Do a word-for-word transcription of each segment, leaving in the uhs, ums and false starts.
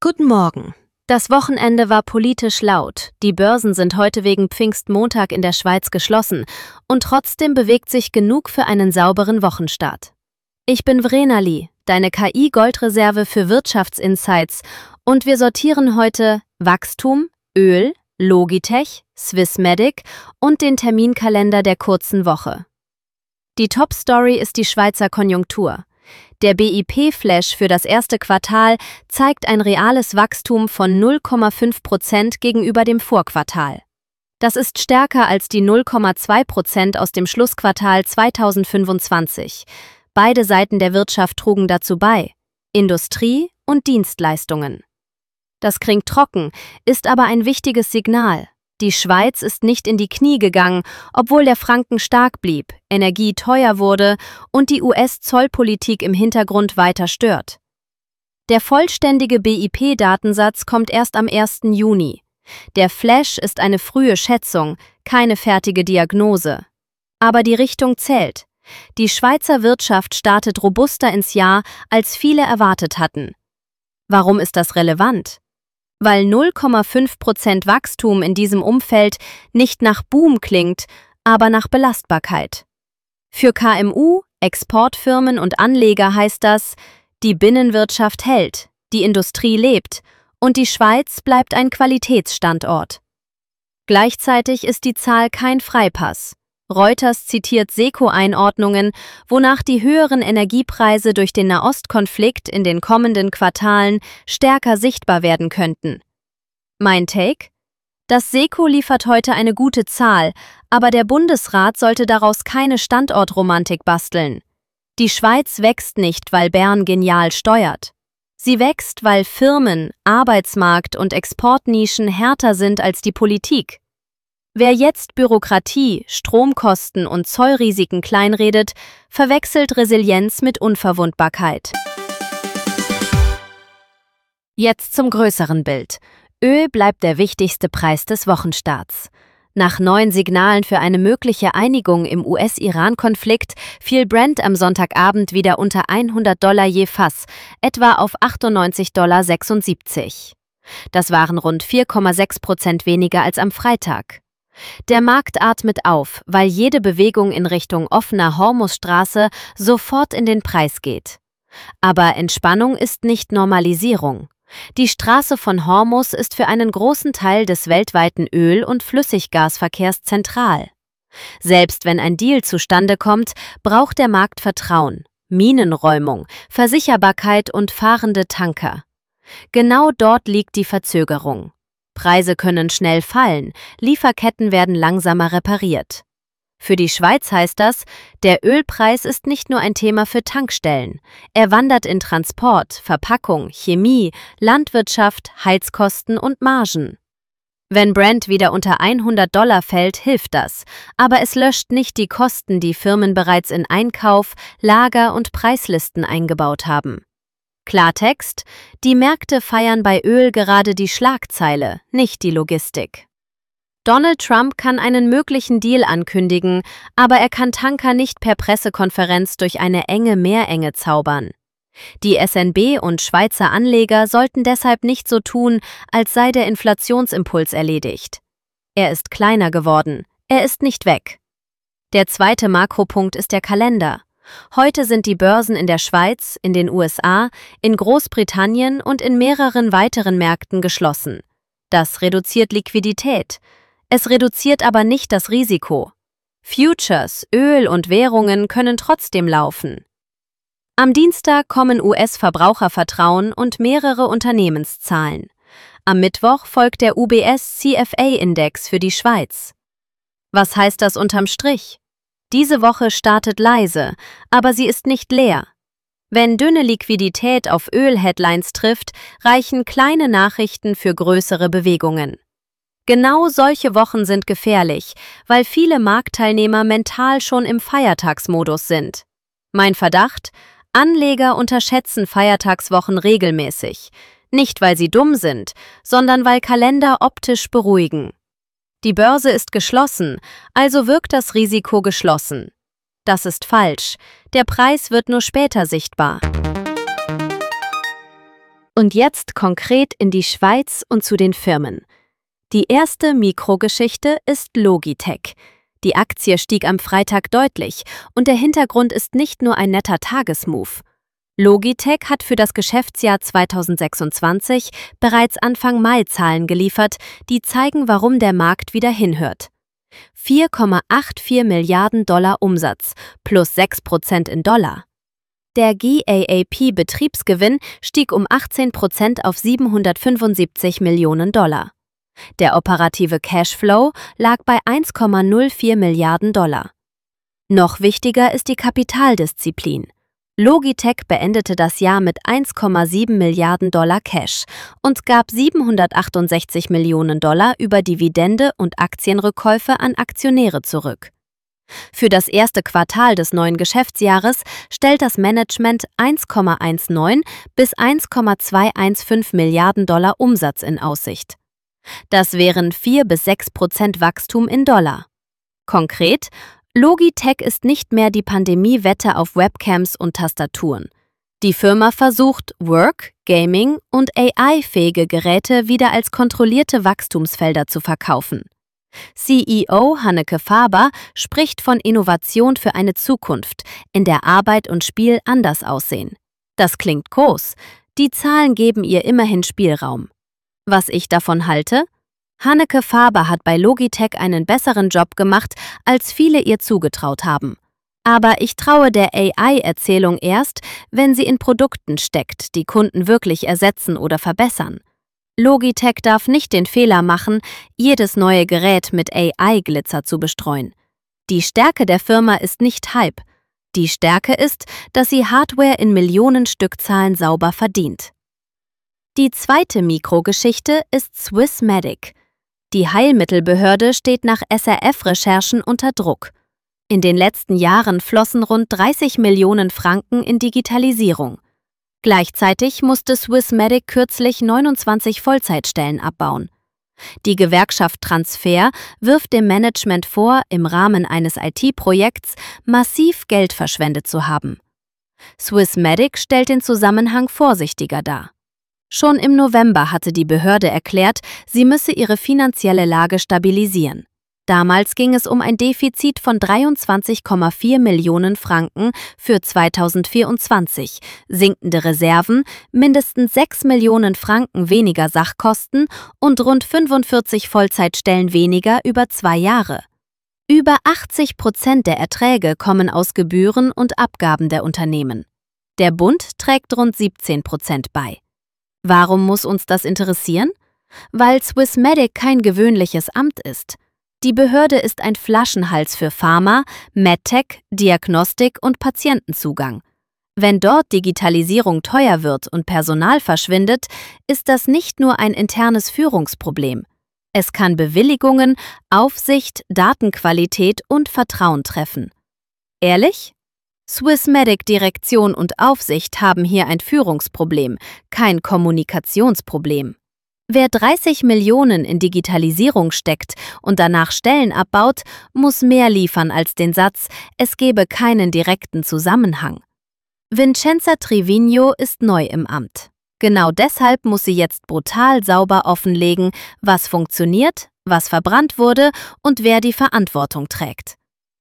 Guten Morgen. Das Wochenende war politisch laut. Die Börsen sind heute wegen Pfingstmontag in der Schweiz geschlossen und trotzdem bewegt sich genug für einen sauberen Wochenstart. Ich bin Vrenali, deine K I-Goldreserve für Wirtschaftsinsights und wir sortieren heute Wachstum, Öl, Logitech, Swissmedic und den Terminkalender der kurzen Woche. Die Top-Story ist die Schweizer Konjunktur. Der B I P-Flash für das erste Quartal zeigt ein reales Wachstum von null Komma fünf Prozent gegenüber dem Vorquartal. Das ist stärker als die null Komma zwei Prozent aus dem Schlussquartal zweitausendfünfundzwanzig. Beide Seiten der Wirtschaft trugen dazu bei, Industrie und Dienstleistungen. Das klingt trocken, ist aber ein wichtiges Signal. Die Schweiz ist nicht in die Knie gegangen, obwohl der Franken stark blieb, Energie teuer wurde und die U S-Zollpolitik im Hintergrund weiter stört. Der vollständige B I P-Datensatz kommt erst am ersten Juni. Der Flash ist eine frühe Schätzung, keine fertige Diagnose. Aber die Richtung zählt. Die Schweizer Wirtschaft startet robuster ins Jahr, als viele erwartet hatten. Warum ist das relevant? Weil null Komma fünf Prozent Wachstum in diesem Umfeld nicht nach Boom klingt, aber nach Belastbarkeit. Für K M U, Exportfirmen und Anleger heißt das, die Binnenwirtschaft hält, die Industrie lebt und die Schweiz bleibt ein Qualitätsstandort. Gleichzeitig ist die Zahl kein Freipass. Reuters zitiert SECO-Einordnungen, wonach die höheren Energiepreise durch den Nahostkonflikt in den kommenden Quartalen stärker sichtbar werden könnten. Mein Take? Das SECO liefert heute eine gute Zahl, aber der Bundesrat sollte daraus keine Standortromantik basteln. Die Schweiz wächst nicht, weil Bern genial steuert. Sie wächst, weil Firmen, Arbeitsmarkt und Exportnischen härter sind als die Politik. Wer jetzt Bürokratie, Stromkosten und Zollrisiken kleinredet, verwechselt Resilienz mit Unverwundbarkeit. Jetzt zum größeren Bild. Öl bleibt der wichtigste Preis des Wochenstarts. Nach neuen Signalen für eine mögliche Einigung im U S-Iran-Konflikt fiel Brent am Sonntagabend wieder unter hundert Dollar je Fass, etwa auf achtundneunzig Komma sechsundsiebzig Dollar. Das waren rund vier Komma sechs Prozent weniger als am Freitag. Der Markt atmet auf, weil jede Bewegung in Richtung offener Hormuzstraße sofort in den Preis geht. Aber Entspannung ist nicht Normalisierung. Die Straße von Hormuz ist für einen großen Teil des weltweiten Öl- und Flüssiggasverkehrs zentral. Selbst wenn ein Deal zustande kommt, braucht der Markt Vertrauen, Minenräumung, Versicherbarkeit und fahrende Tanker. Genau dort liegt die Verzögerung. Preise können schnell fallen, Lieferketten werden langsamer repariert. Für die Schweiz heißt das, der Ölpreis ist nicht nur ein Thema für Tankstellen. Er wandert in Transport, Verpackung, Chemie, Landwirtschaft, Heizkosten und Margen. Wenn Brent wieder unter hundert Dollar fällt, hilft das, aber es löscht nicht die Kosten, die Firmen bereits in Einkauf, Lager und Preislisten eingebaut haben. Klartext, die Märkte feiern bei Öl gerade die Schlagzeile, nicht die Logistik. Donald Trump kann einen möglichen Deal ankündigen, aber er kann Tanker nicht per Pressekonferenz durch eine enge Meerenge zaubern. Die S N B und Schweizer Anleger sollten deshalb nicht so tun, als sei der Inflationsimpuls erledigt. Er ist kleiner geworden, er ist nicht weg. Der zweite Makropunkt ist der Kalender. Heute sind die Börsen in der Schweiz, in den U S A, in Großbritannien und in mehreren weiteren Märkten geschlossen. Das reduziert Liquidität. Es reduziert aber nicht das Risiko. Futures, Öl und Währungen können trotzdem laufen. Am Dienstag kommen U S-Verbrauchervertrauen und mehrere Unternehmenszahlen. Am Mittwoch folgt der U B S C F A-Index für die Schweiz. Was heißt das unterm Strich? Diese Woche startet leise, aber sie ist nicht leer. Wenn dünne Liquidität auf Öl-Headlines trifft, reichen kleine Nachrichten für größere Bewegungen. Genau solche Wochen sind gefährlich, weil viele Marktteilnehmer mental schon im Feiertagsmodus sind. Mein Verdacht: Anleger unterschätzen Feiertagswochen regelmäßig. Nicht, weil sie dumm sind, sondern weil Kalender optisch beruhigen. Die Börse ist geschlossen, also wirkt das Risiko geschlossen. Das ist falsch. Der Preis wird nur später sichtbar. Und jetzt konkret in die Schweiz und zu den Firmen. Die erste Mikrogeschichte ist Logitech. Die Aktie stieg am Freitag deutlich und der Hintergrund ist nicht nur ein netter Tagesmove. Logitech hat für das Geschäftsjahr zweitausendsechsundzwanzig bereits Anfang Mai Zahlen geliefert, die zeigen, warum der Markt wieder hinhört. vier Komma vierundachtzig Milliarden Dollar Umsatz, plus sechs Prozent in Dollar. Der GAAP-Betriebsgewinn stieg um achtzehn Prozent auf siebenhundertfünfundsiebzig Millionen Dollar. Der operative Cashflow lag bei eins Komma null vier Milliarden Dollar. Noch wichtiger ist die Kapitaldisziplin. Logitech beendete das Jahr mit eins Komma sieben Milliarden Dollar Cash und gab siebenhundertachtundsechzig Millionen Dollar über Dividende und Aktienrückkäufe an Aktionäre zurück. Für das erste Quartal des neuen Geschäftsjahres stellt das Management eins Komma neunzehn bis eins Komma zweihundertfünfzehn Milliarden Dollar Umsatz in Aussicht. Das wären vier bis sechs Prozent Wachstum in Dollar. Konkret: Logitech ist nicht mehr die Pandemie-Wette auf Webcams und Tastaturen. Die Firma versucht, Work-, Gaming- und A I-fähige Geräte wieder als kontrollierte Wachstumsfelder zu verkaufen. C E O Hanneke Faber spricht von Innovation für eine Zukunft, in der Arbeit und Spiel anders aussehen. Das klingt groß, die Zahlen geben ihr immerhin Spielraum. Was ich davon halte? Hanneke Faber hat bei Logitech einen besseren Job gemacht, als viele ihr zugetraut haben. Aber ich traue der A I-Erzählung erst, wenn sie in Produkten steckt, die Kunden wirklich ersetzen oder verbessern. Logitech darf nicht den Fehler machen, jedes neue Gerät mit A I-Glitzer zu bestreuen. Die Stärke der Firma ist nicht Hype. Die Stärke ist, dass sie Hardware in Millionen Stückzahlen sauber verdient. Die zweite Mikrogeschichte ist Swissmedic. Die Heilmittelbehörde steht nach S R F-Recherchen unter Druck. In den letzten Jahren flossen rund dreißig Millionen Franken in Digitalisierung. Gleichzeitig musste Swissmedic kürzlich neunundzwanzig Vollzeitstellen abbauen. Die Gewerkschaft Transfer wirft dem Management vor, im Rahmen eines I T-Projekts massiv Geld verschwendet zu haben. Swissmedic stellt den Zusammenhang vorsichtiger dar. Schon im November hatte die Behörde erklärt, sie müsse ihre finanzielle Lage stabilisieren. Damals ging es um ein Defizit von dreiundzwanzig Komma vier Millionen Franken für zweitausendvierundzwanzig, sinkende Reserven, mindestens sechs Millionen Franken weniger Sachkosten und rund fünfundvierzig Vollzeitstellen weniger über zwei Jahre. Über achtzig Prozent der Erträge kommen aus Gebühren und Abgaben der Unternehmen. Der Bund trägt rund siebzehn Prozent bei. Warum muss uns das interessieren? Weil Swissmedic kein gewöhnliches Amt ist. Die Behörde ist ein Flaschenhals für Pharma, MedTech, Diagnostik und Patientenzugang. Wenn dort Digitalisierung teuer wird und Personal verschwindet, ist das nicht nur ein internes Führungsproblem. Es kann Bewilligungen, Aufsicht, Datenqualität und Vertrauen treffen. Ehrlich? Swissmedic Direktion und Aufsicht haben hier ein Führungsproblem, kein Kommunikationsproblem. Wer dreißig Millionen in Digitalisierung steckt und danach Stellen abbaut, muss mehr liefern als den Satz, es gebe keinen direkten Zusammenhang. Vincenza Trivigno ist neu im Amt. Genau deshalb muss sie jetzt brutal sauber offenlegen, was funktioniert, was verbrannt wurde und wer die Verantwortung trägt.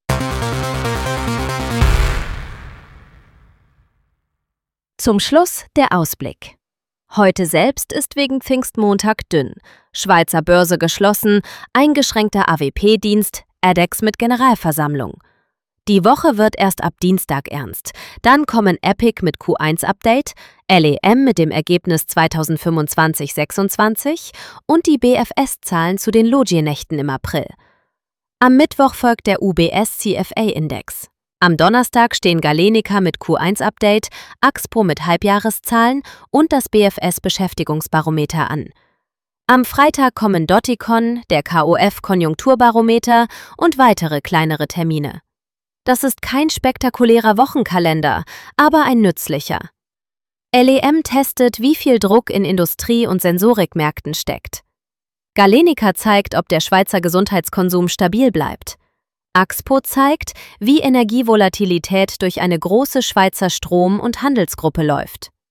Zum Schluss der Ausblick. Heute selbst ist wegen Pfingstmontag dünn. Schweizer Börse geschlossen, eingeschränkter A W P-Dienst, A D E X mit Generalversammlung. Die Woche wird erst ab Dienstag ernst. Dann kommen Epic mit Q eins Update, L E M mit dem Ergebnis zweitausendfünfundzwanzig sechsundzwanzig und die B F S-Zahlen zu den Logienächten im April. Am Mittwoch folgt der U B S C F A-Index. Am Donnerstag stehen Galenica mit Q eins Update, Axpo mit Halbjahreszahlen und das B F S-Beschäftigungsbarometer an. Am Freitag kommen Dotticon, der K O F-Konjunkturbarometer und weitere kleinere Termine. Das ist kein spektakulärer Wochenkalender, aber ein nützlicher. L E M testet, wie viel Druck in Industrie- und Sensorikmärkten steckt. Galenica zeigt, ob der Schweizer Gesundheitskonsum stabil bleibt. Axpo zeigt, wie Energievolatilität durch eine große Schweizer Strom- und Handelsgruppe läuft.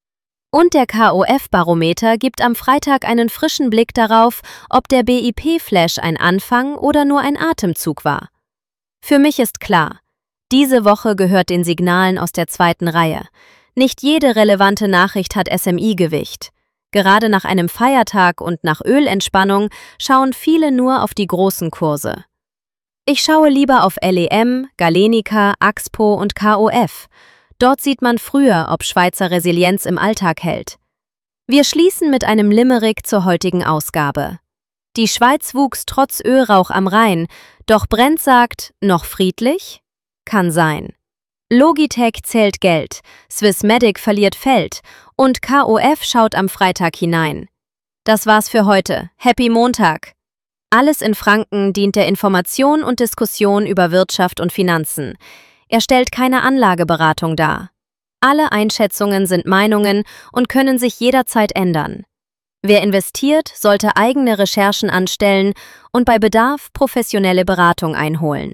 Und der K O F-Barometer gibt am Freitag einen frischen Blick darauf, ob der B I P-Flash ein Anfang oder nur ein Atemzug war. Für mich ist klar, diese Woche gehört den Signalen aus der zweiten Reihe. Nicht jede relevante Nachricht hat S M I-Gewicht. Gerade nach einem Feiertag und nach Ölentspannung schauen viele nur auf die großen Kurse. Ich schaue lieber auf L E M, Galenica, Axpo und K O F. Dort sieht man früher, ob Schweizer Resilienz im Alltag hält. Wir schließen mit einem Limerick zur heutigen Ausgabe. Die Schweiz wuchs trotz Ölrauch am Rhein, doch Brent sagt, noch friedlich? Kann sein. Logitech zählt Geld, Swissmedic verliert Feld und K O F schaut am Freitag hinein. Das war's für heute. Happy Montag! Alles in Franken dient der Information und Diskussion über Wirtschaft und Finanzen. Er stellt keine Anlageberatung dar. Alle Einschätzungen sind Meinungen und können sich jederzeit ändern. Wer investiert, sollte eigene Recherchen anstellen und bei Bedarf professionelle Beratung einholen.